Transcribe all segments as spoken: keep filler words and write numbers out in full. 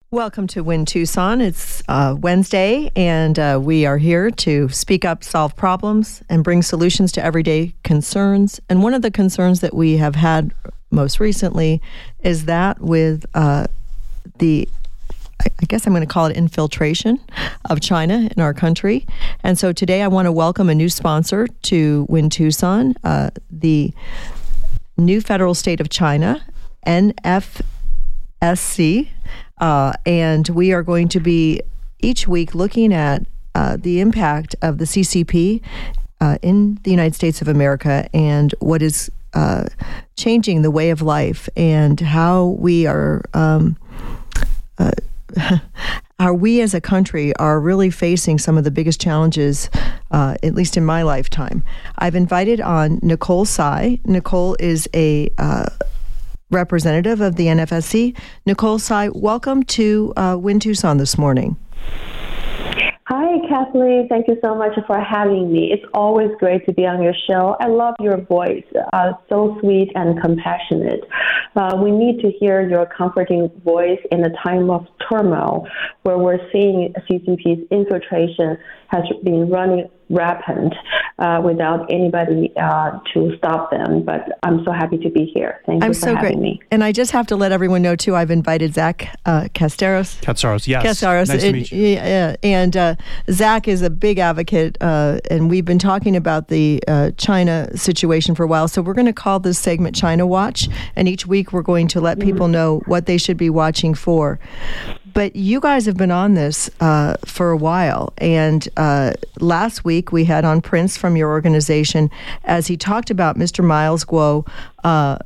Welcome to Win Tucson. It's uh, Wednesday, and uh, we are here to speak up, solve problems, and bring solutions to everyday concerns. And one of the concerns that we have had most recently is that with uh, the, I guess I'm going to call it infiltration of China in our country. And so today I want to welcome a new sponsor to Win Tucson, uh, the new federal state of China, N F S C. Uh, and we are going to be each week looking at uh, the impact of the C C P uh, in the United States of America and what is uh, changing the way of life and how we are, um, uh, how we as a country are really facing some of the biggest challenges, uh, at least in my lifetime. I've invited on Nicole Tsai. Nicole is a uh, representative of the N F S C. Nicole Tsai, welcome to uh, Win Tucson this morning. Hi, Kathleen. Thank you so much for having me. It's always great to be on your show. I love your voice, uh, so sweet and compassionate. Uh, we need to hear your comforting voice in a time of turmoil where we're seeing C C P's infiltration has been running rampant uh, without anybody uh, to stop them. But I'm so happy to be here. Thank I'm you for so having great. me. And I just have to let everyone know, too, I've invited Zach uh, Casteros. Katsaros, yes. Casteros. Nice to meet you. Yeah, and uh, Zach is a big advocate, uh, and we've been talking about the uh, China situation for a while. So we're going to call this segment China Watch, and each week we're going to let people know what they should be watching for. But you guys have been on this uh, for a while, and uh, last week we had on Prince from your organization as he talked about Mister Miles Guo, uh,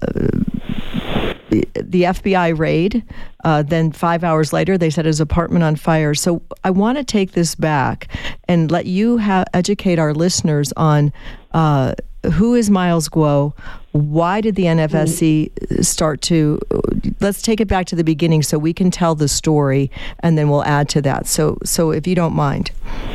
the F B I raid. Uh, then five hours later, they set his apartment on fire. So I want to take this back and let you ha- educate our listeners on uh, who is Miles Guo. Why did the N F S C start to, let's take it back to the beginning so we can tell the story and then we'll add to that. So, so if you don't mind.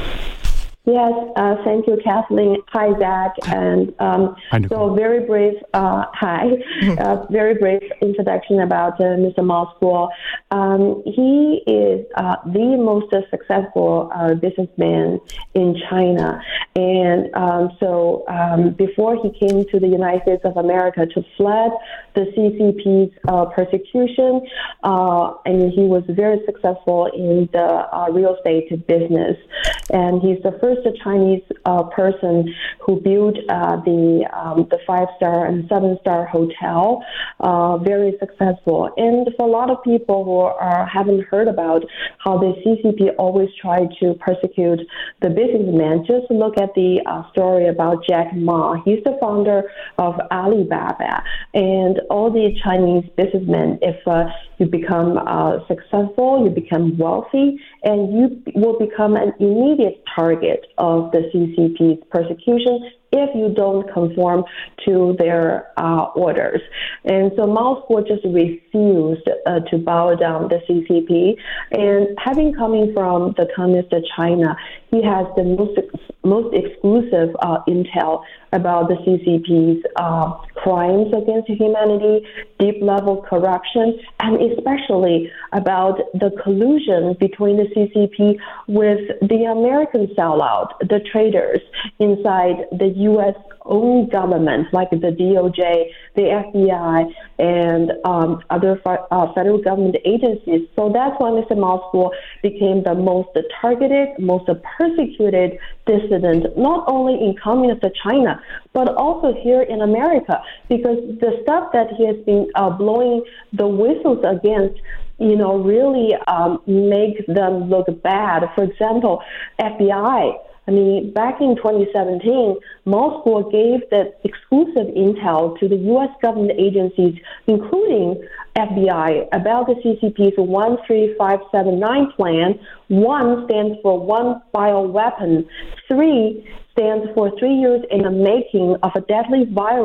Yes, uh, thank you, Kathleen. Hi, Zach. And um, so very brief, uh, hi, uh, very brief introduction about uh, Mister Miles Guo. Um, he is uh, the most successful uh, businessman in China. And um, so um, before he came to the United States of America to fled the C C P's uh, persecution, uh, and he was very successful in the uh, real estate business. And he's the first a Chinese uh, person who built uh, the um, the five-star and seven-star hotel, uh, very successful. And for a lot of people who are, haven't heard about how the C C P always tried to persecute the businessman, just look at the uh, story about Jack Ma. He's the founder of Alibaba. And all the Chinese businessmen, if uh, you become uh, successful, you become wealthy, and you will become an immediate target of the C C P's persecution if you don't conform to their uh, orders. And so Miles Guo just refused uh, to bow down the C C P. And having coming from the communist China, he has the most most exclusive uh, intel about the C C P's uh, crimes against humanity, deep-level corruption, and especially about the collusion between the C C P with the American sellout, the traders inside the U S own government, like the D O J, the F B I, and um, other uh, federal government agencies. So that's why Mister Miles Guo became the most targeted, most persecuted dissident, not only in communist China, but also here in America, because the stuff that he has been uh, blowing the whistles against, you know, really um, make them look bad. For example, F B I. I mean, back in twenty seventeen, Miles Guo gave the exclusive intel to the U S government agencies, including F B I, about the C C P's one three five seven nine plan. One stands for one bioweapon. Three stands for three years in the making of a deadly virus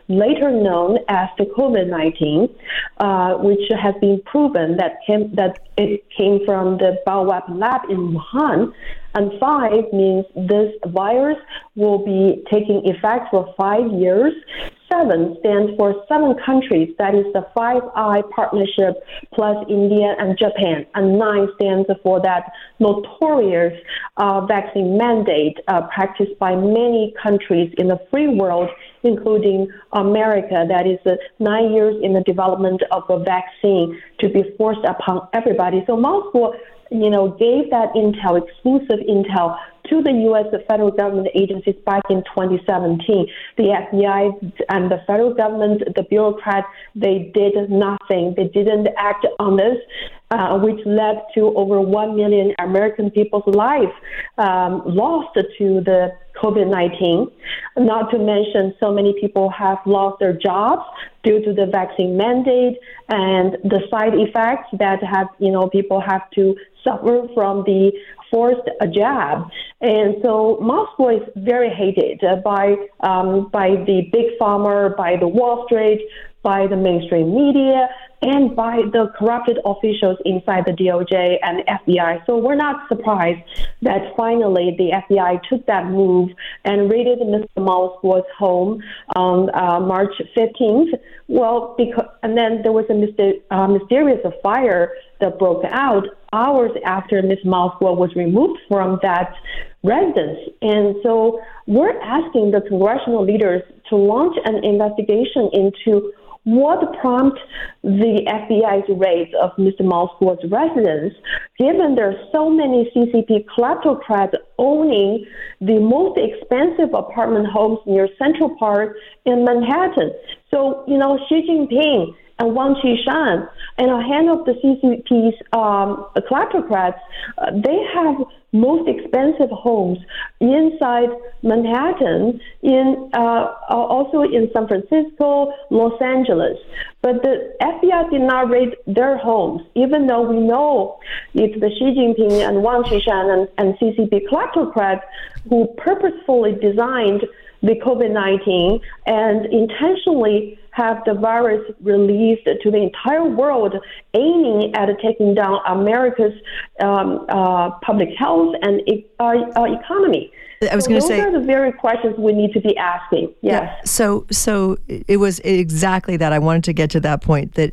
later known as the COVID nineteen, uh, which has been proven that came, that it came from the Bioweb lab in Wuhan. And five means this virus will be taking effect for five years. Seven stands for seven countries. That is the Five Eye Partnership plus India and Japan. And nine stands for that notorious uh, vaccine mandate uh, practiced by many countries in the free world, including America. That is uh, nine years in the development of a vaccine to be forced upon everybody. So Moscow, you know, gave that intel, exclusive intel, to the U S federal government agencies back in twenty seventeen. The F B I and the federal government, the bureaucrats, they did nothing. They didn't act on this, uh, which led to over one million American people's lives um, lost to the COVID nineteen. Not to mention, so many people have lost their jobs due to the vaccine mandate and the side effects that have, you know, people have to suffer from the forced jab. And so Moscow is very hated by um, by the big pharma, by the Wall Street, by the mainstream media, and by the corrupted officials inside the D O J and F B I. So we're not surprised that finally the F B I took that move and raided Mister Moscow's home on uh, March fifteenth. Well, because and then there was a myster- uh, mysterious fire that broke out hours after Miz Moscow was removed from that residence. And so we're asking the congressional leaders to launch an investigation into what prompted the F B I's raids of Mister Moscow's residence, given there are so many C C P kleptocrats owning the most expensive apartment homes near Central Park in Manhattan. So, you know, Xi Jinping and Wang Qishan and a hand of the C C P's um, kleptocrats, uh, they have most expensive homes inside Manhattan, in uh, also in San Francisco, Los Angeles. But the F B I did not raid their homes, even though we know it's the Xi Jinping and Wang Qishan and, and C C P kleptocrats who purposefully designed the COVID nineteen and intentionally have the virus released to the entire world, aiming at taking down America's um, uh, public health and uh, uh, economy. I was so going those to say, are the very questions we need to be asking. Yes. Yeah, so, so it was exactly that. I wanted to get to that point, that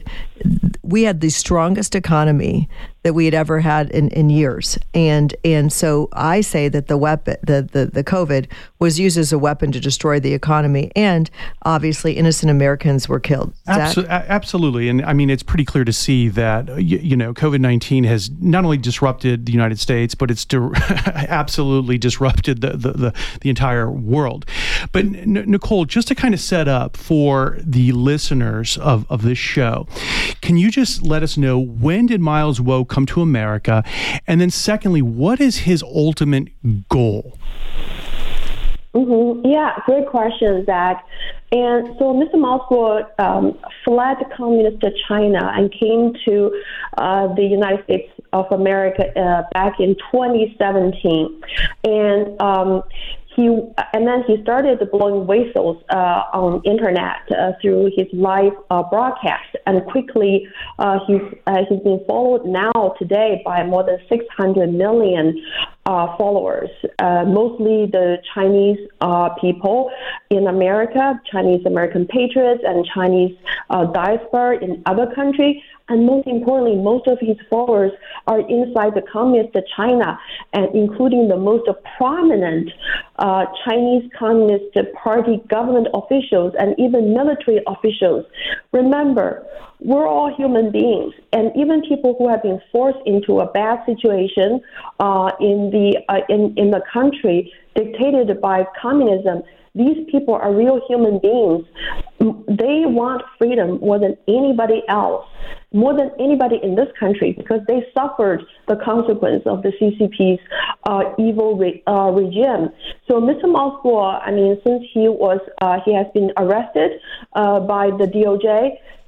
we had the strongest economy that we had ever had in, in years, and and so I say that the weapon, the, the the COVID, was used as a weapon to destroy the economy, and obviously innocent Americans were killed. Absol- absolutely, and I mean it's pretty clear to see that you, you know COVID nineteen has not only disrupted the United States, but it's di- absolutely disrupted the, the the the entire world. But N- Nicole, just to kind of set up for the listeners of of this show, can you just let us know, when did Miles Wo come to America? And then secondly, what is his ultimate goal? Mm-hmm. Yeah, great question, Zach. And so Mister Moscow um, fled communist China and came to uh, the United States of America uh, back in twenty seventeen. And um, He and then he started blowing whistles uh, on internet uh, through his live uh, broadcast, and quickly uh, he's uh, he's been followed now today by more than six hundred million uh, followers, uh, mostly the Chinese uh, people in America, Chinese American patriots, and Chinese uh, diaspora in other countries. And most importantly, most of his followers are inside the communist China, and including the most prominent uh, Chinese Communist Party government officials and even military officials. Remember, we're all human beings, and even people who have been forced into a bad situation uh, in the uh, in in the country dictated by communism. These people are real human beings. They want freedom more than anybody else, more than anybody in this country, because they suffered the consequence of the C C P's uh, evil re- uh, regime. So Mister Moscow, I mean, since he was uh, he has been arrested uh, by the D O J,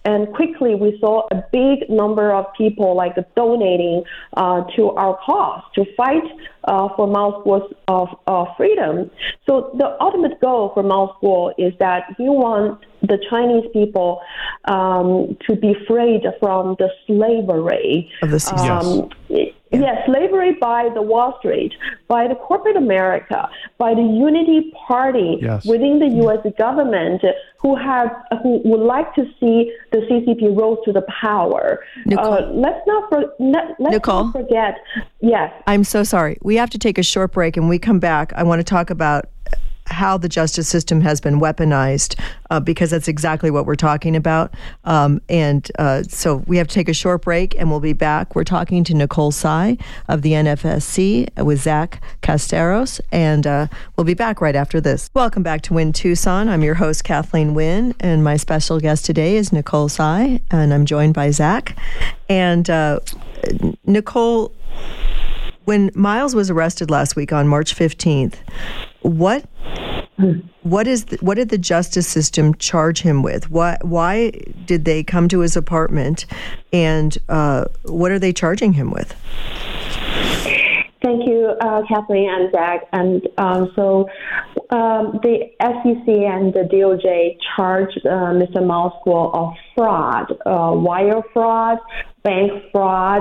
And quickly, we saw a big number of people like donating uh, to our cause to fight uh, for Mao Guo's of, of freedom. So the ultimate goal for Mao Guo is that he wants the Chinese people um, to be freed from the slavery. Of the um, yes. Yeah. Yes, slavery by the Wall Street, by the corporate America, by the Unity Party yes. within the U S government, who have who would like to see the C C P rose to the power. Uh, let's not for, let's Nicole, not forget. Yes, I'm so sorry. We have to take a short break, and we come back. I want to talk about how the justice system has been weaponized, uh, because that's exactly what we're talking about. Um, and uh, so we have to take a short break, and we'll be back. We're talking to Nicole Tsai of the N F S C with Zach Casteros, and uh, we'll be back right after this. Welcome back to Win Tucson. I'm your host, Kathleen Wynn, and my special guest today is Nicole Tsai, and I'm joined by Zach. And uh, Nicole, when Miles was arrested last week on March fifteenth, what what is the, what did the justice system charge him with? What why did they come to his apartment, and uh, what are they charging him with? Thank you, uh, Kathleen and Zach. And um, so um, the S E C and the D O J charged uh, Mister Mao Guo of fraud, uh, wire fraud, bank fraud,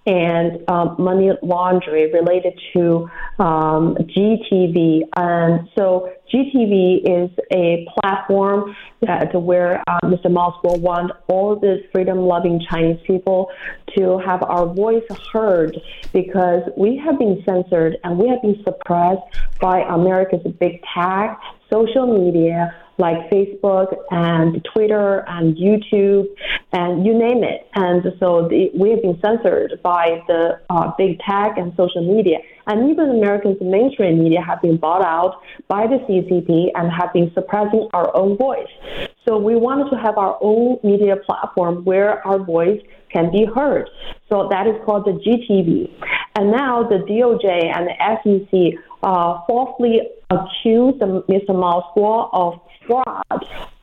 and um, money laundering related to um, G T V. And so G T V is a platform that where uh, Mister Mao Guo wants all the freedom-loving Chinese people to have our voice heard, because we have been censored and we have been suppressed by America's big tech, social media, like Facebook and Twitter and YouTube and you name it. And so the, we have been censored by the uh, big tech and social media. And even Americans' mainstream media have been bought out by the C C P and have been suppressing our own voice. So we wanted to have our own media platform where our voice can be heard. So that is called the G T V. And now the D O J and the S E C uh, falsely accused Mister Mao Guo of fraud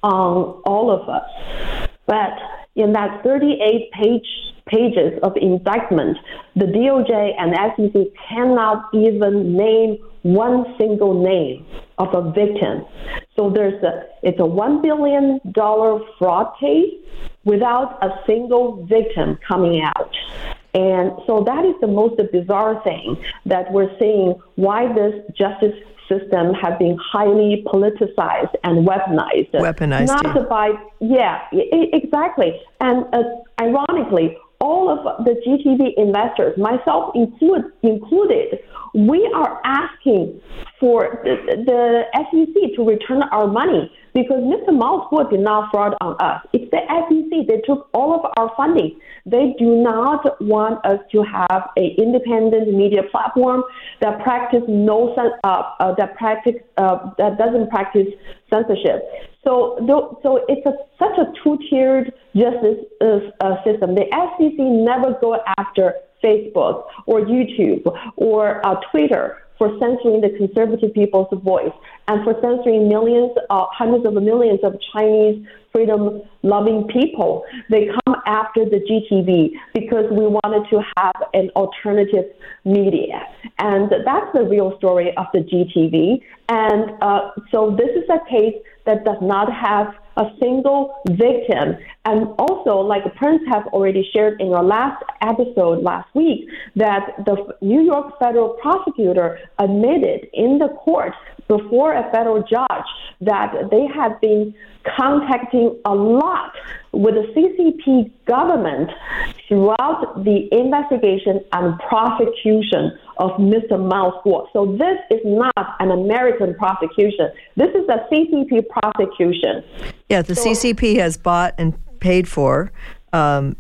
on all of us. But in that thirty-eight page pages of indictment, the D O J and S E C cannot even name one single name of a victim. So there's a it's a one billion dollars fraud case without a single victim coming out. And so that is the most bizarre thing that we're seeing, why this justice system have been highly politicized and weaponized. Weaponized, Not yeah. by, yeah, I- exactly. And uh, ironically, all of the G T V investors, myself include, included, we are asking for the, the S E C to return our money, because Mister Mao Guo did not fraud on us. It's the S E C. They took all of our funding. They do not want us to have an independent media platform that practice no uh, uh, that practice uh, that doesn't practice censorship. So, so it's a, such a two-tiered justice uh, system. The S E C never go after Facebook or YouTube or uh, Twitter for censoring the conservative people's voice and for censoring millions, uh, hundreds of millions of Chinese freedom-loving people. They come after the G T V because we wanted to have an alternative media. And that's the real story of the G T V. And uh, so this is a case that does not have a single victim. And also, like Prince have already shared in our last episode last week, that the New York federal prosecutor admitted in the court before a federal judge that they had been contacting a lot with the C C P government throughout the investigation and prosecution of Mister Mao Guo. So this is not an American prosecution. This is a C C P prosecution. Yeah, the so, C C P has bought and paid for, um,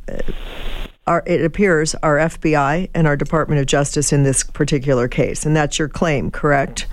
our, it appears, our F B I and our Department of Justice in this particular case. And that's your claim, correct?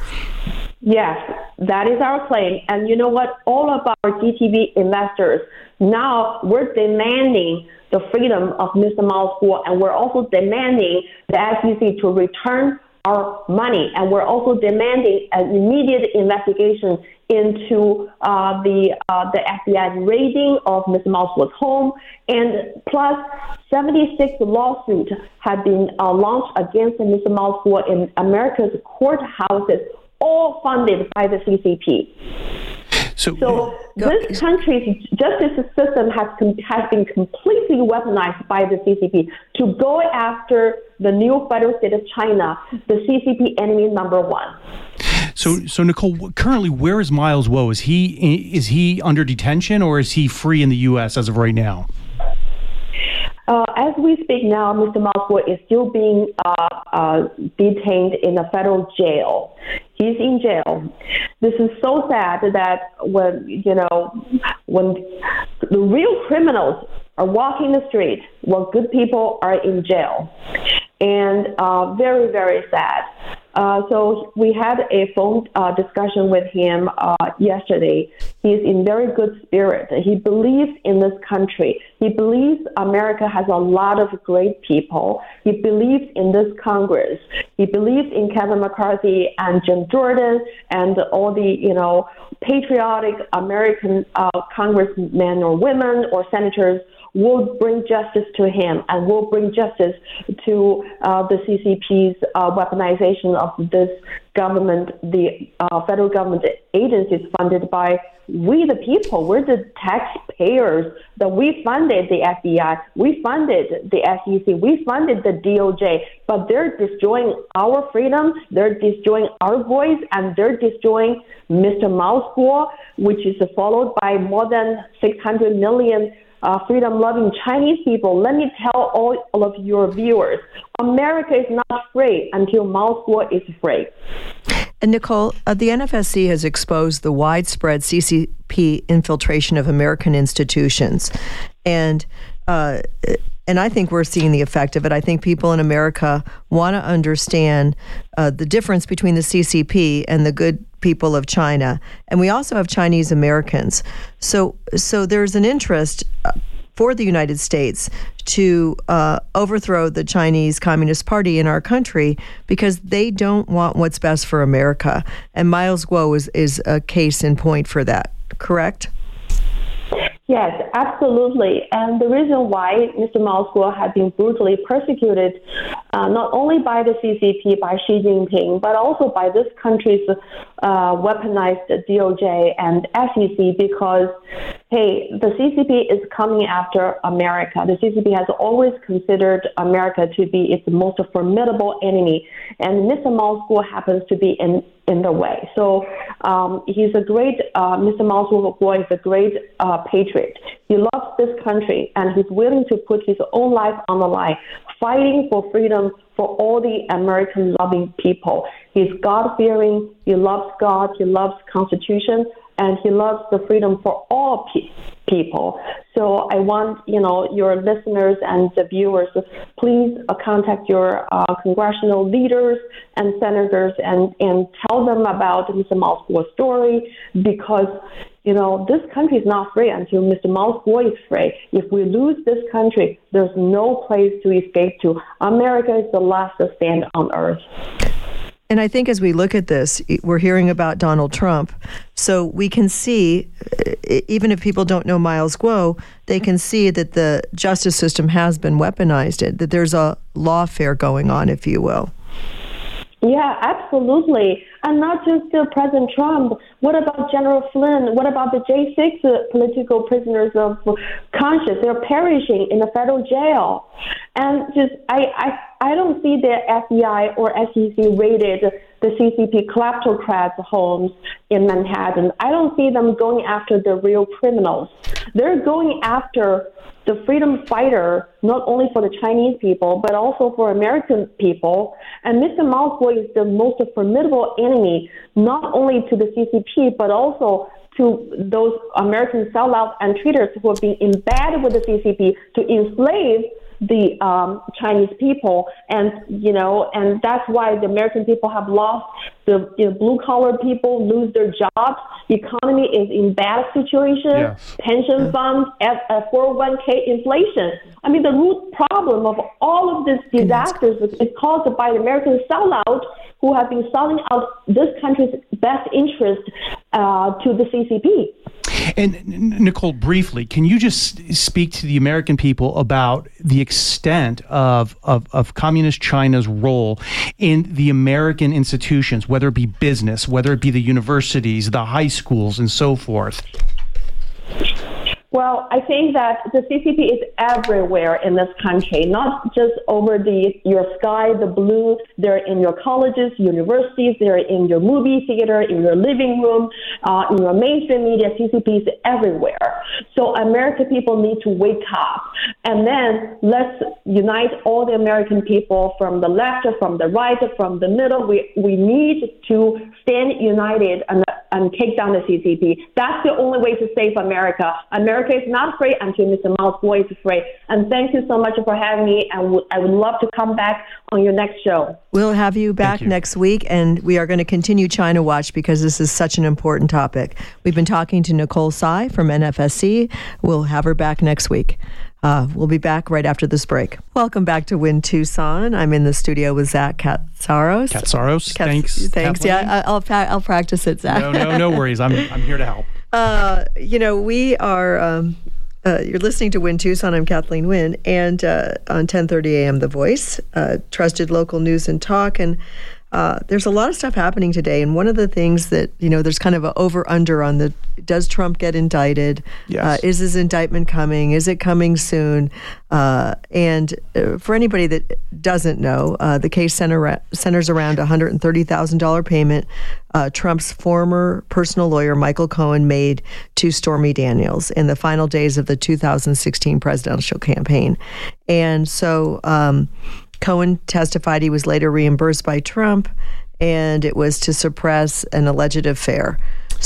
Yes, that is our claim. And you know what? All of our G T V investors, now we're demanding the freedom of Mister Mao Guo, and we're also demanding the S E C to return our money. And we're also demanding an immediate investigation into uh, the uh, the F B I raiding of Miz Mao Guo's home, and plus seventy-six lawsuits have been uh, launched against Miz Mao Guo in America's courthouses, all funded by the C C P. So, so this country's justice system has com- has been completely weaponized by the C C P to go after the new federal state of China, the C C P enemy number one. So, so Nicole, currently, where is Miles Guo? Is he is he under detention, or is he free in the U S as of right now? Uh, as we speak now, Mister Mao Guo is still being uh, uh, detained in a federal jail. He's in jail. This is so sad that when, you know, when the real criminals are walking the street, while good people are in jail. And uh, very, very sad. Uh, so we had a phone uh, discussion with him uh, yesterday. He's in very good spirit. He believes in this country. He believes America has a lot of great people. He believes in this Congress. He believes in Kevin McCarthy and Jim Jordan and all the, you know, patriotic American uh, congressmen or women or senators will bring justice to him and will bring justice to uh, the C C P's uh, weaponization of this government, the uh, federal government agencies funded by we the people. We're the taxpayers that we funded the F B I, we funded the S E C, we funded the D O J, but they're destroying our freedom, they're destroying our voice, and they're destroying Mister Mao Guo, which is followed by more than six hundred million Uh, freedom-loving Chinese people. Let me tell all, all of your viewers, America is not free until Mao Guo is free. And Nicole, uh, the N F S C has exposed the widespread C C P infiltration of American institutions. And uh, and I think we're seeing the effect of it. I think people in America want to understand uh, the difference between the C C P and the good people of China. And we also have Chinese Americans. So so there's an interest for the United States to uh, overthrow the Chinese Communist Party in our country because they don't want what's best for America. And Miles Guo is, is a case in point for that, correct? Yes, absolutely. And the reason why Mister Mao Guo had been brutally persecuted, uh, not only by the C C P, by Xi Jinping, but also by this country's uh, weaponized D O J and S E C, because, hey, the C C P is coming after America. The C C P has always considered America to be its most formidable enemy, and Mister Mao Guo happens to be in in the way. So um, he's a great, uh, Mister Mao Guo is a great uh, patriot. He loves this country, and he's willing to put his own life on the line, fighting for freedom for all the American-loving people. He's God-fearing, he loves God, he loves Constitution, and he loves the freedom for all pe- people. So I want, you know, your listeners and the viewers, please uh, contact your uh, congressional leaders and senators and, and tell them about Mister Mao Guo's story, because, you know, this country is not free until Mister Mao Guo is free. If we lose this country, there's no place to escape to. America is the last stand on earth. And I think as we look at this, we're hearing about Donald Trump. So we can see, even if people don't know Miles Guo, they can see that the justice system has been weaponized, that there's a lawfare going on, if you will. Yeah, absolutely. And not just uh, President Trump. What about General Flynn? What about the J six uh, political prisoners of conscience? They're perishing in the federal jail. And just, I, I, I don't see the F B I or S E C raided the C C P kleptocrats' homes in Manhattan. I don't see them going after the real criminals. They're going after the freedom fighter, not only for the Chinese people, but also for American people. And Mister Mao Guo is the most formidable enemy, not only to the C C P, but also to those American sellouts and traitors who have been in bed with the C C P to enslave the um, Chinese people. And, you know, and that's why the American people have lost. The you know, blue-collar people lose their jobs. The economy is in bad situation. Yes. Pension funds, four oh one k, inflation. I mean, the root problem of all of these disasters is caused by the American sellout who have been selling out this country's best interest uh, to the C C P. And Nicole, briefly, can you just speak to the American people about the extent of, of, of communist China's role in the American institutions, whether it be business, whether it be the universities, the high schools, and so forth? Well, I think that the C C P is everywhere in this country, not just over the your sky, the blue. They're in your colleges, universities. They're in your movie theater, in your living room, uh, in your mainstream media. C C P is everywhere. So American people need to wake up. And then let's unite all the American people from the left, from the right, from the middle. We, we need to stand united and, and take down the C C P. That's the only way to save America. America is not free until Mister Mao's boy is free. And thank you so much for having me. And w- I would love to come back on your next show. We'll have you back you. next week, and we are going to continue China Watch because this is such an important topic. We've been talking to Nicole Tsai from N F S C. We'll have her back next week. Uh, we'll be back right after this break. Welcome back to Win Tucson. I'm in the studio with Zach Katsaros. Katsaros, Kat- thanks. Thanks. Kathleen. Yeah, I'll I'll practice it, Zach. No, no, no worries. I'm I'm here to help. Uh, you know, we are. Um, uh, you're listening to Win Tucson. I'm Kathleen Wynn, and uh, on ten thirty a.m. The Voice, uh, trusted local news and talk, and. Uh, there's a lot of stuff happening today, and one of the things that, you know, there's kind of an over-under on the, does Trump get indicted? Yes. Uh, is his indictment coming? Is it coming soon? Uh, and uh, for anybody that doesn't know, uh, the case center, centers around a one hundred thirty thousand dollars payment uh, Trump's former personal lawyer, Michael Cohen, made to Stormy Daniels in the final days of the two thousand sixteen presidential campaign. And so... Um, Cohen testified he was later reimbursed by Trump, and it was to suppress an alleged affair.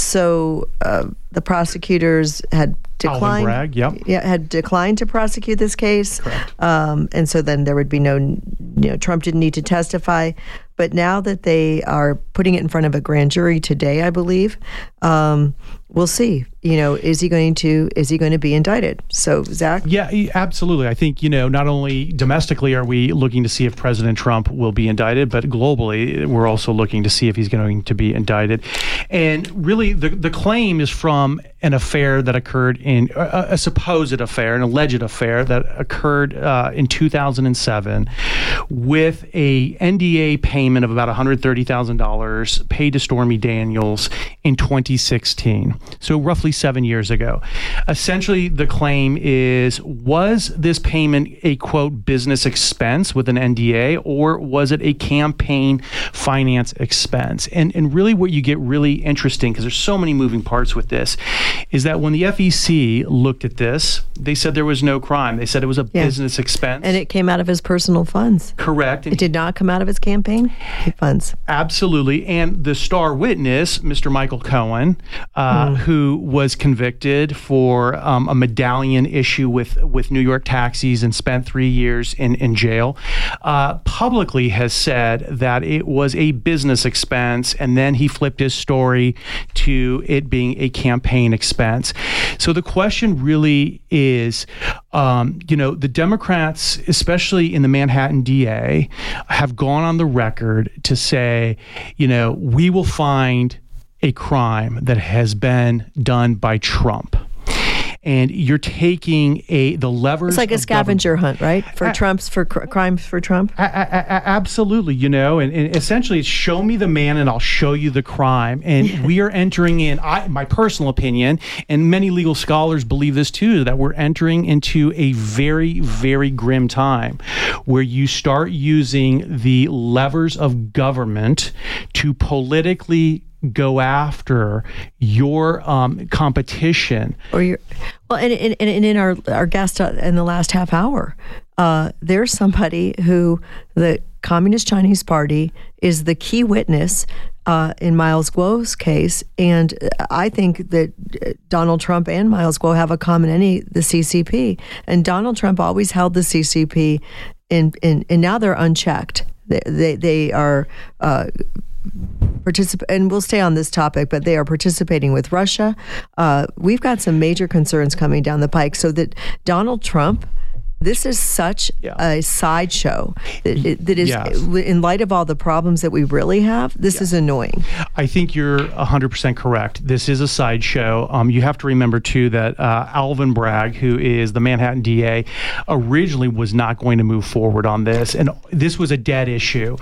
So uh, the prosecutors had declined. Bragg, yep. Yeah, had declined to prosecute this case. Correct. Um, and so then there would be no, you know, Trump didn't need to testify. But now that they are putting it in front of a grand jury today, I believe, um, we'll see. You know, is he going to is he going to be indicted? So, Zach? Yeah, absolutely. I think, you know, not only domestically are we looking to see if President Trump will be indicted, but globally we're also looking to see if he's going to be indicted. And really, the the claim is from an affair that occurred in a, a supposed affair, an alleged affair that occurred uh, in two thousand seven with a N D A payment of about one hundred thirty thousand dollars paid to Stormy Daniels in twenty sixteen. So roughly seven years ago. Essentially, the claim is, was this payment a, quote, business expense with an N D A, or was it a campaign finance expense? And and really what you get really interesting, because there's so many moving parts with this, is that when the F E C looked at this, they said there was no crime. They said it was a yeah. business expense. And it came out of his personal funds. Correct. And it did not come out of his campaign funds. Absolutely. And the star witness, Mister Michael Cohen, uh, mm. who was convicted for um, a medallion issue with, with New York taxis and spent three years in, in jail, uh, publicly has said that it was a business expense, and then he flipped his story to it being a campaign expense. So the question really is, um, you know, the Democrats, especially in the Manhattan D A, have gone on the record to say, you know, we will find a crime that has been done by Trump. And you're taking a the levers. It's like a scavenger hunt, right? For a, Trump's for cr- crimes for Trump. A, a, a, absolutely, you know, and, and essentially, it's show me the man, and I'll show you the crime. And we are entering in. I, my personal opinion, and many legal scholars believe this too, that we're entering into a very, very grim time, where you start using the levers of government to politically go after your um, competition. Or your, well, and, and, and in our, our guest in the last half hour, uh, there's somebody who the Communist Chinese Party is the key witness uh, in Miles Guo's case. And I think that Donald Trump and Miles Guo have a common enemy, the C C P. And Donald Trump always held the C C P, in, in, and now they're unchecked. They, they, they are... Uh, Particip- and we'll stay on this topic, but they are participating with Russia. Uh, we've got some major concerns coming down the pike, so that Donald Trump This is such yeah. a sideshow that, that is, yes. in light of all the problems that we really have, this yeah. is annoying. I think you're one hundred percent correct. This is a sideshow. Um, you have to remember, too, that uh, Alvin Bragg, who is the Manhattan D A, originally was not going to move forward on this. And this was a dead issue.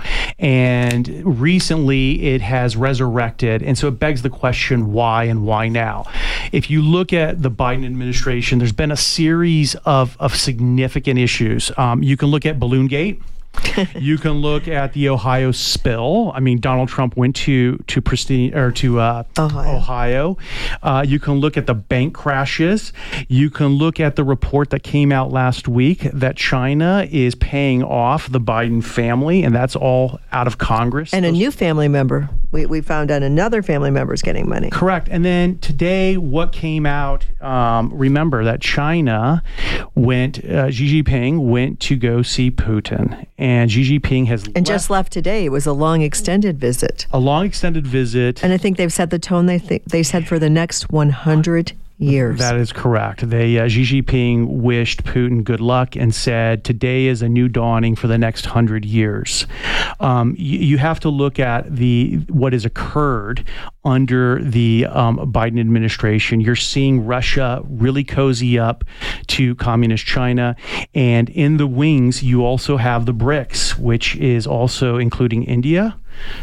And recently it has resurrected. And so it begs the question, why and why now? If you look at the Biden administration, there's been a series of, of significant significant issues. Um, you can look at Balloongate. You can look at the Ohio spill. I mean, Donald Trump went to to pristine or to uh, Ohio. Ohio. Uh, you can look at the bank crashes. You can look at the report that came out last week that China is paying off the Biden family, and that's all out of Congress. And Those- a new family member. We we found out another family member is getting money. Correct. And then today, what came out? Um, remember that China went. Uh, Xi Jinping went to go see Putin. And Xi Jinping has and left, just left today. It was a long extended visit. A long extended visit. And I think they've set the tone they think they said for the next one hundred years. That is correct. They uh, Xi Jinping wished Putin good luck and said, today is a new dawning for the next hundred years. Um, you, you have to look at the what has occurred under the um, Biden administration. You're seeing Russia really cozy up to communist China. And in the wings, you also have the BRICS, which is also including India,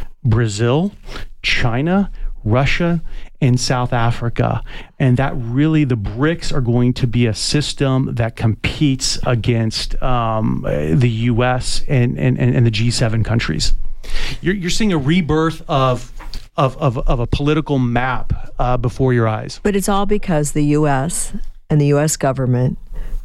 Brazil, China, Russia, and South Africa. And that really, the BRICS are going to be a system that competes against um, the U S and, and, and the G seven countries. You're, you're seeing a rebirth of Of, of, of a political map uh, before your eyes. But it's all because the U S and the U S government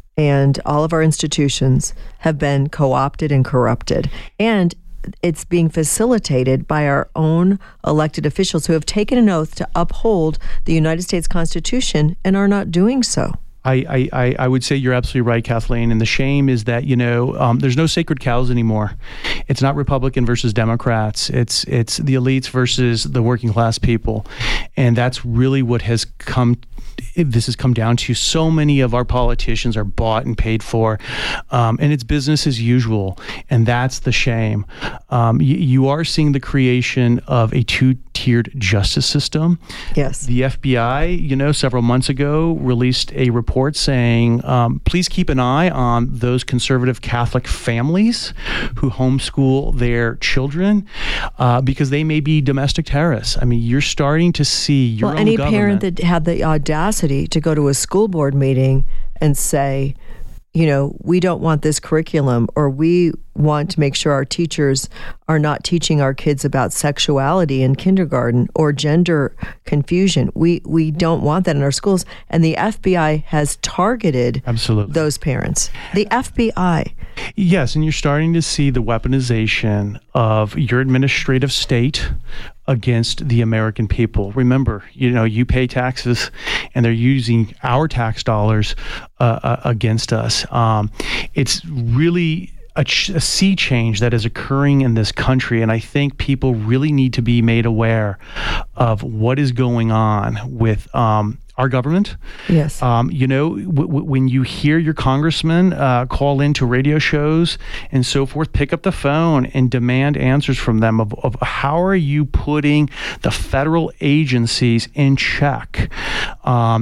and all of our institutions have been co-opted and corrupted. And it's being facilitated by our own elected officials who have taken an oath to uphold the United States Constitution and are not doing so. I, I, I would say you're absolutely right, Kathleen. And the shame is that, you know, um, there's no sacred cows anymore. It's not Republican versus Democrats. It's it's the elites versus the working class people. And that's really what has come this has come down to. So many of our politicians are bought and paid for, um, and it's business as usual. And that's the shame. Um, you, you are seeing the creation of a two-tiered justice system. Yes. The F B I, you know, several months ago released a report saying, um, please keep an eye on those conservative Catholic families who homeschool their children uh, because they may be domestic terrorists. I mean, you're starting to see your well, own any government. parent that had the audacity to go to a school board meeting and say, you know, we don't want this curriculum, or we want to make sure our teachers are not teaching our kids about sexuality in kindergarten or gender confusion. We we don't want that in our schools. And the F B I has targeted Absolutely. those parents. The F B I. Yes, and you're starting to see the weaponization of your administrative state against the American people. Remember, you know, you pay taxes, and they're using our tax dollars uh, uh, against us. Um, it's really a, ch- a sea change that is occurring in this country, and I think people really need to be made aware of what is going on with um, our government. Yes. Um, you know, w- w- when you hear your congressman uh, call into radio shows and so forth, pick up the phone and demand answers from them of, of how are you putting the federal agencies in check. Um,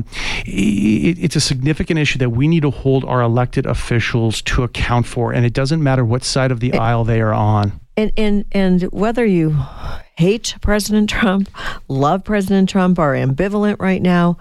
it, it's a significant issue that we need to hold our elected officials to account for, and it doesn't matter what side of the and, aisle they are on. And and and whether you hate President Trump, love President Trump, are ambivalent right now,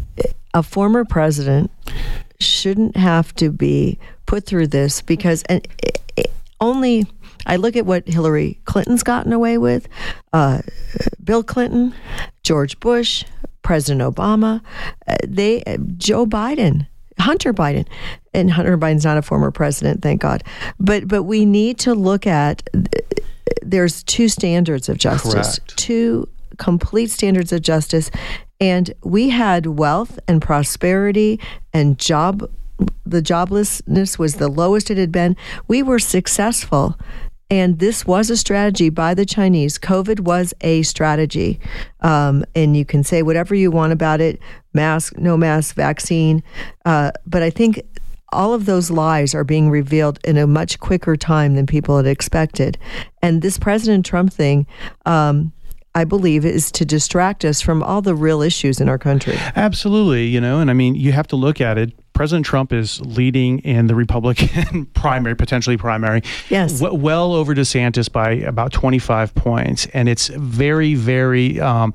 a former president shouldn't have to be put through this because and it, it only I look at what Hillary Clinton's gotten away with, uh, Bill Clinton, George Bush, President Obama, uh, they uh, Joe Biden. Hunter Biden, and Hunter Biden's not a former president, thank God. But but we need to look at, there's two standards of justice, Correct. two complete standards of justice, and we had wealth and prosperity and job, the joblessness was the lowest it had been. We were successful. And this was a strategy by the Chinese. COVID was a strategy. Um, and you can say whatever you want about it, mask, no mask, vaccine. Uh, but I think all of those lies are being revealed in a much quicker time than people had expected. And this President Trump thing, um, I believe, is to distract us from all the real issues in our country. Absolutely. You know, and I mean, you have to look at it. President Trump is leading in the Republican primary, potentially primary, yes, w- well over DeSantis by about twenty-five points. And it's very, very um,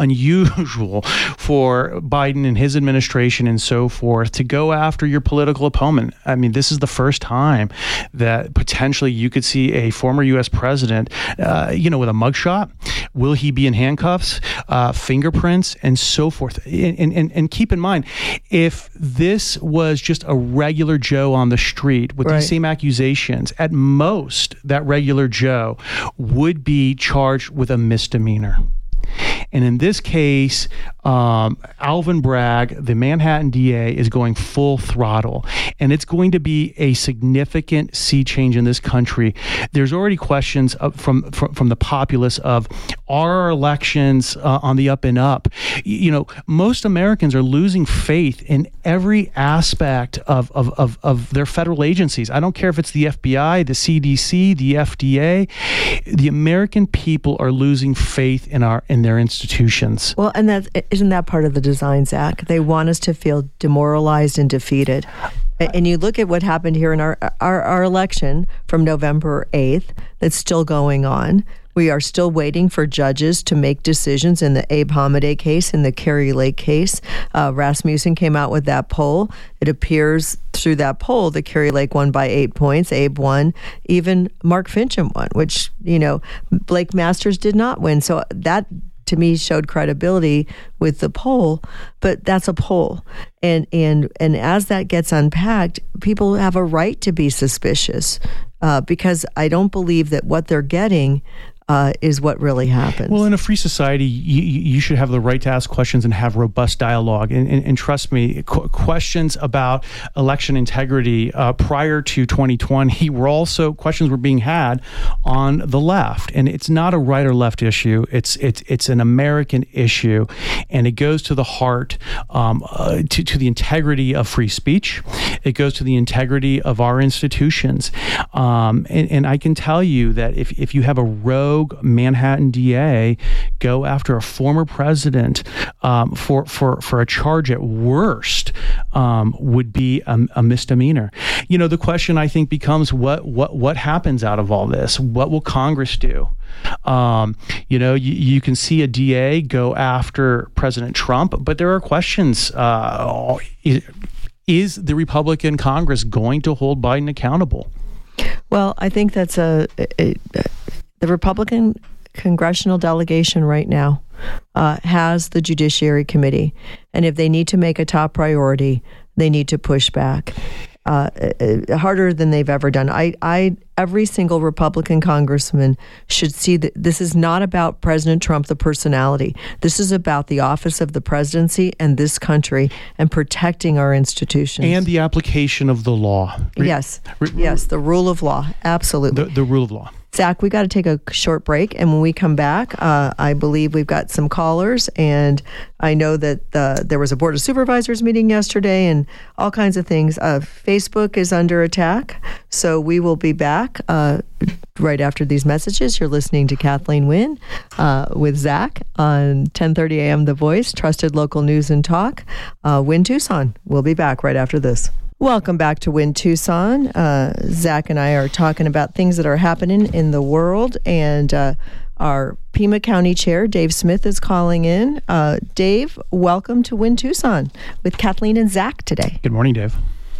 unusual for Biden and his administration and so forth to go after your political opponent. I mean, this is the first time that potentially you could see a former U S president, uh, you know, with a mugshot. Will he be in handcuffs, uh, fingerprints, and so forth? And, and, and keep in mind, if this was just a regular Joe on the street with right. these same accusations, at most, that regular Joe would be charged with a misdemeanor. And in this case, um, Alvin Bragg, the Manhattan D A, is going full throttle. And it's going to be a significant sea change in this country. There's already questions of, from, from from the populace of, are our elections uh, on the up and up? You know, most Americans are losing faith in every aspect of, of, of, of their federal agencies. I don't care if it's the F B I, the C D C, the F D A. The American people are losing faith in our in their institutions. Well, and that isn't that part of the design, Zach? They want us to feel demoralized and defeated. And you look at what happened here in our, our, our election from November eighth that's still going on. We are still waiting for judges to make decisions in the Abe Hamadeh case, in the Kari Lake case. Uh, Rasmussen came out with that poll. It appears through that poll that Kari Lake won by eight points. Abe won. Even Mark Fincham won, which, you know, Blake Masters did not win. So that, to me, showed credibility with the poll, but that's a poll. And and and as that gets unpacked, people have a right to be suspicious uh, because I don't believe that what they're getting Uh, is what really happens. Well, in a free society, you, you should have the right to ask questions and have robust dialogue. And, and, and trust me, qu- questions about election integrity uh, prior to twenty twenty were also questions were being had on the left. And it's not a right or left issue. It's it's it's an American issue, and it goes to the heart, um, uh, to to the integrity of free speech. It goes to the integrity of our institutions. Um, and, and I can tell you that if if you have a rogue Manhattan D A go after a former president um, for, for, for a charge at worst um, would be a, a misdemeanor. You know, the question I think becomes what what what happens out of all this? What will Congress do? Um, you know, you, you can see a D A go after President Trump, but there are questions. Uh, is, is the Republican Congress going to hold Biden accountable? Well, I think that's a, a, a the Republican congressional delegation right now uh, has the Judiciary Committee. And if they need to make a top priority, they need to push back uh, uh, harder than they've ever done. I, I, every single Republican congressman should see that this is not about President Trump, the personality. This is about the office of the presidency and this country and protecting our institutions. And the application of the law. Re- yes. Re- yes, the rule of law. Absolutely. The, the rule of law. Zach, we got to take a short break, and when we come back, uh, I believe we've got some callers, and I know that uh, there was a Board of Supervisors meeting yesterday and all kinds of things. Uh, Facebook is under attack, so we will be back uh, right after these messages. You're listening to Kathleen Wynne uh, with Zach on ten thirty a.m. The Voice, trusted local news and talk. Uh, Wynne Tucson. We'll be back right after this. Welcome back to Wynne Tucson. Uh, Zach and I are talking about things that are happening in the world, and uh, our Pima County Chair, Dave Smith, is calling in. Uh, Dave, welcome to Wynne Tucson with Kathleen and Zach today. Good morning, Dave.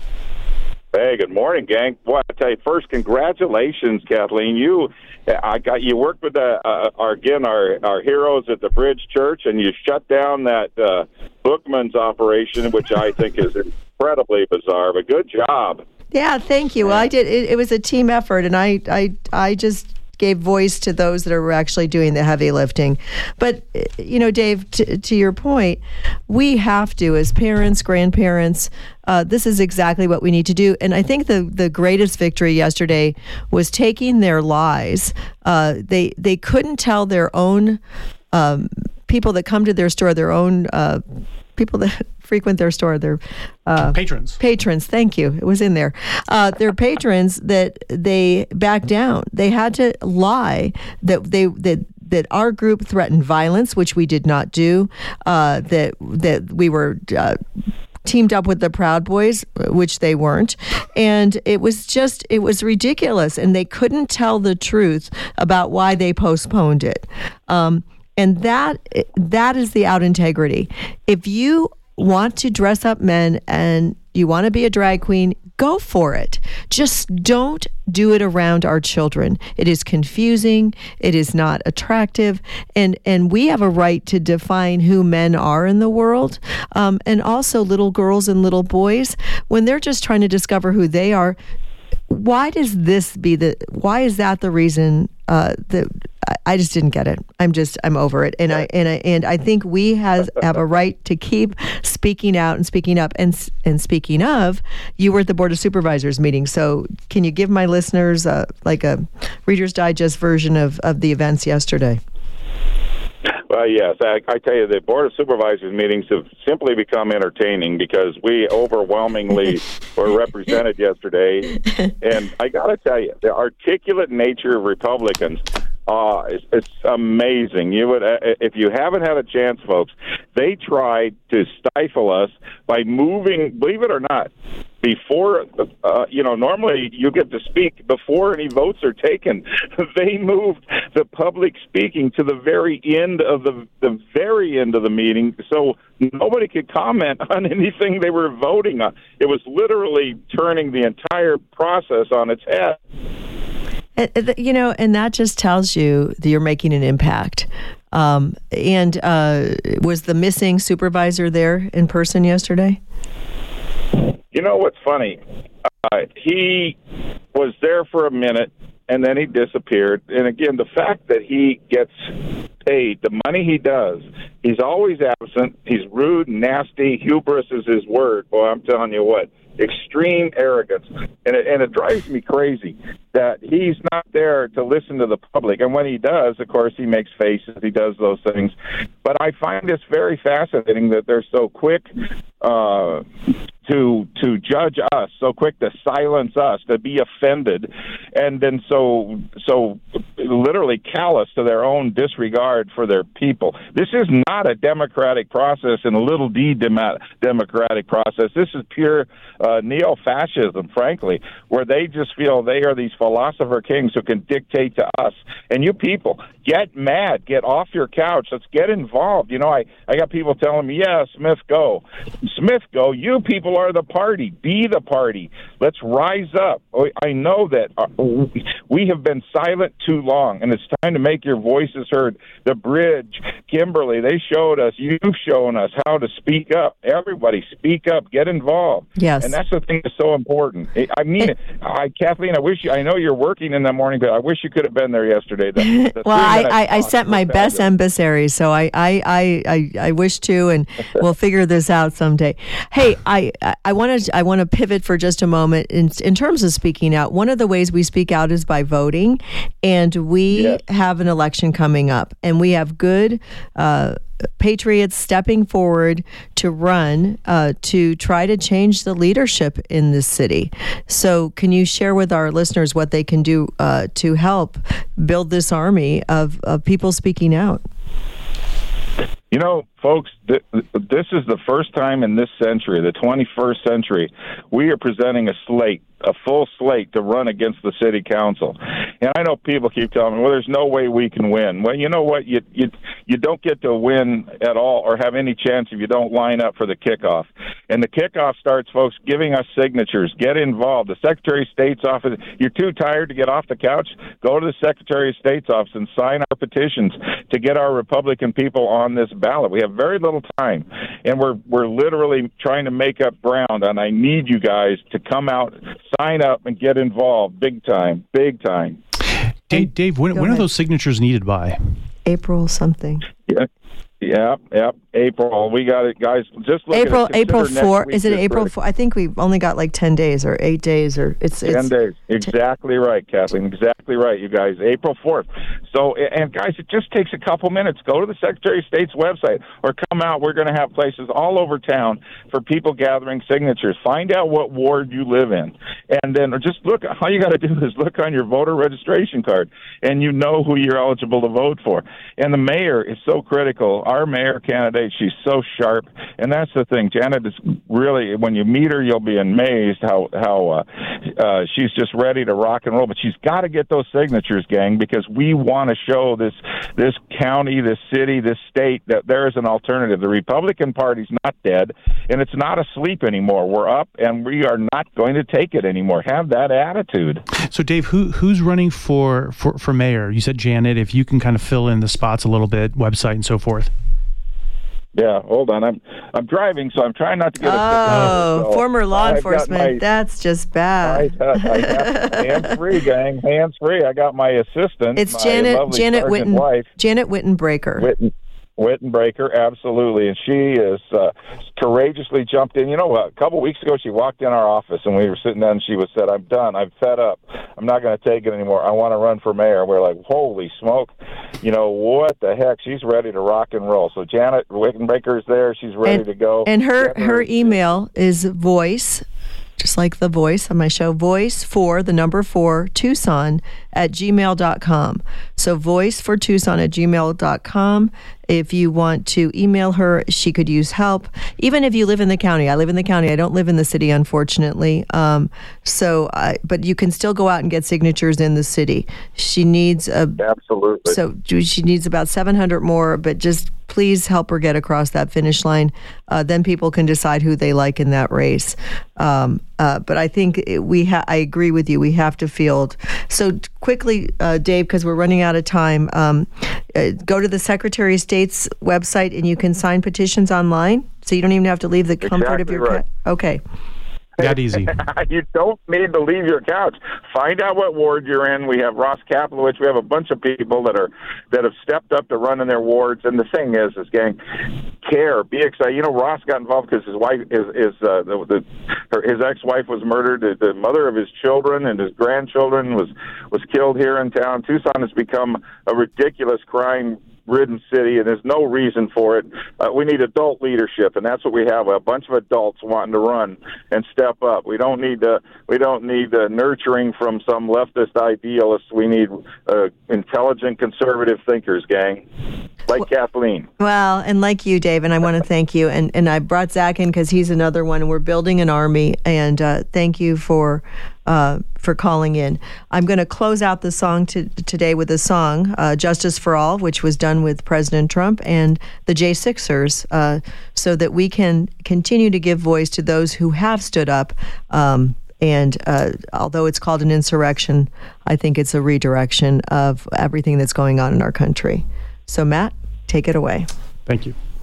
Hey, good morning, gang. Boy, I tell you, first, congratulations, Kathleen. You, I got you worked with the, uh, our again our our heroes at the Bridge Church, and you shut down that uh, Bookman's operation, which I think is incredibly bizarre. But good job. Yeah, thank you. Well, I did. It, it was a team effort, and I, I, I just gave voice to those that are actually doing the heavy lifting. But, you know, Dave, t- to your point, we have to, as parents, grandparents, uh, this is exactly what we need to do. And I think the, the greatest victory yesterday was taking their lies. Uh, they, they couldn't tell their own um, people that come to their store, their own uh people that frequent their store, their uh, patrons. Patrons, thank you. It was in there. Uh, their patrons that they backed down. They had to lie that they that that our group threatened violence, which we did not do. Uh, that that we were. Uh, teamed up with the Proud Boys, which they weren't. And it was just, it was ridiculous. And they couldn't tell the truth about why they postponed it. Um, and that that is the out integrity. If you want to dress up men and you want to be a drag queen, go for it. Just don't do it around our children. It is confusing. It is not attractive. And and we have a right to define who men are in the world. Um, and also little girls and little boys, when they're just trying to discover who they are, why does this be the, why is that the reason uh, that I just didn't get it. I'm just, I'm over it. And I, and I, and I think we has, have a right to keep speaking out and speaking up. And, and speaking of, you were at the Board of Supervisors meeting. So can you give my listeners uh, like a Reader's Digest version of, of the events yesterday? Well, yes. I, I tell you, the Board of Supervisors meetings have simply become entertaining because we overwhelmingly were represented yesterday. And I got to tell you, the articulate nature of Republicans, uh, it's, it's amazing. You would, uh, if you haven't had a chance, folks, they tried to stifle us by moving, believe it or not, before, uh, you know, normally you get to speak before any votes are taken. They moved the public speaking to the very end of the, the very end of the meeting, so nobody could comment on anything they were voting on. It was literally turning the entire process on its head. And, you know, and that just tells you that you're making an impact. Um, and uh, was the missing supervisor there in person yesterday? You know what's funny? Uh, he was there for a minute, and then he disappeared. And again, the fact that he gets paid the money he does, he's always absent. He's rude, nasty. Hubris is his word. Boy, I'm telling you what. Extreme arrogance. And it, and it drives me crazy that he's not there to listen to the public. And when he does, of course, he makes faces. He does those things. But I find this very fascinating that they're so quick uh, to to judge us, so quick to silence us, to be offended, and then so so literally callous to their own disregard for their people. This is not a democratic process and a little d dem- democratic process. This is pure uh, neo-fascism, frankly, where they just feel they are these philosopher kings who can dictate to us. And you people, get mad, get off your couch, let's get involved. You know, I, I got people telling me, yeah, Smith, go. Smith, go. You people are the party. Be the party. Let's rise up. I know that we have been silent too long, and it's time to make your voices heard. The Bridge, Kimberly, they showed us, you've shown us how to speak up. Everybody, speak up, get involved. Yes. And that's the thing that's so important. I mean, it, I, Kathleen, I wish you, I know you're working in the morning, but I wish you could have been there yesterday. The, the well, I, I, I sent my best emissaries, so I, I, I, I, I wish to, and we'll figure this out someday. Hey, I, I want to I want to pivot for just a moment in, in terms of speaking out. One of the ways we speak out is by voting, and we yes. have an election coming up, and we have good uh, patriots stepping forward to run uh, to try to change the leadership in this city. So can you share with our listeners what they can do uh, to help build this army of, of people speaking out? You know, folks, th- this is the first time in this century, the twenty-first century, we are presenting a slate, a full slate to run against the city council. And I know people keep telling me, well, there's no way we can win. Well, you know what? You you you don't get to win at all or have any chance if you don't line up for the kickoff. And the kickoff starts, folks, giving us signatures. Get involved. The Secretary of State's office, you're too tired to get off the couch? Go to the Secretary of State's office and sign our petitions to get our Republican people on this ballot. We have very little time, and we're we're literally trying to make up ground, and I need you guys to come out, sign up, and get involved big time, big time. Dave, Dave when, when are those signatures needed by? April something. Yeah. Yep, yep. April, we got it, guys. Just look April, at it. April fourth. Is it April ready. fourth? I think we've only got like ten days or eight days, or it's ten it's, days. Exactly right, Kathleen. Exactly right, you guys. April fourth. So, and guys, it just takes a couple minutes. Go to the Secretary of State's website or come out. We're going to have places all over town for people gathering signatures. Find out what ward you live in, and then just look. All you got to do is look on your voter registration card, and you know who you're eligible to vote for. And the mayor is so critical. Our mayor candidate, she's so sharp, and that's the thing. Janet is really, when you meet her, you'll be amazed how how uh, uh, she's just ready to rock and roll. But she's got to get those signatures, gang, because we want to show this this county, this city, this state that there is an alternative. The Republican Party's not dead, and it's not asleep anymore. We're up, and we are not going to take it anymore. Have that attitude. So, Dave, who who's running for, for, for mayor? You said Janet. If you can kind of fill in the spots a little bit, website and so forth. Yeah, hold on. I'm I'm driving, so I'm trying not to get. Oh, so former law I've enforcement. My, That's just bad. I, I have hands free, gang. Hands free. I got my assistant. It's my Janet Janet Witten. Wife, Janet Wittenbreaker. Witten. Wittenbreaker, absolutely, and she is uh, courageously jumped in. You know, a couple weeks ago, she walked in our office, and we were sitting there, and she was said, "I'm done. I'm fed up. I'm not going to take it anymore. I want to run for mayor." We're like, "Holy smoke! You know what the heck?" She's ready to rock and roll. So Janet Wittenbreaker is there. She's ready and, to go. And her her email is voice. Just like the voice on my show, voice for the number four, Tucson at gmail dot com. So voice for Tucson at gmail dot com. If you want to email her, she could use help. Even if you live in the county, I live in the county. I don't live in the city, unfortunately. Um, so, I, but you can still go out and get signatures in the city. She needs a absolutely. So she needs about seven hundred more. But just please help her get across that finish line. Uh, then people can decide who they like in that race. Um, uh, but I think it, we ha- I agree with you. We have to field. So quickly, uh, Dave, because we're running out of time, um, uh, go to the Secretary of State's website and you can sign petitions online. So you don't even have to leave the comfort exactly of your right. ca- Okay. That easy. You don't need to leave your couch. Find out what ward you're in. We have Ross Kaplowitz. We have a bunch of people that are that have stepped up to run in their wards. And the thing is, is gang, care, be excited. You know, Ross got involved because his wife is is uh, the, the her, his ex-wife was murdered. The mother of his children and his grandchildren was was killed here in town. Tucson has become a ridiculous crime ridden city, and there's no reason for it. Uh, we need adult leadership, and that's what we have, a bunch of adults wanting to run and step up. We don't need uh, we don't need uh, nurturing from some leftist idealists. We need uh, intelligent conservative thinkers, gang, like well, Kathleen. Well, and like you, Dave, and I want to thank you. And, and I brought Zach in because he's another one, and we're building an army, and uh, thank you for Uh, for calling in. I'm going to close out the song to, today with a song, uh, Justice for All, which was done with President Trump and the J Sixers, uh, so that we can continue to give voice to those who have stood up. Um, and uh, although it's called an insurrection, I think it's a redirection of everything that's going on in our country. So, Matt, take it away. Thank you.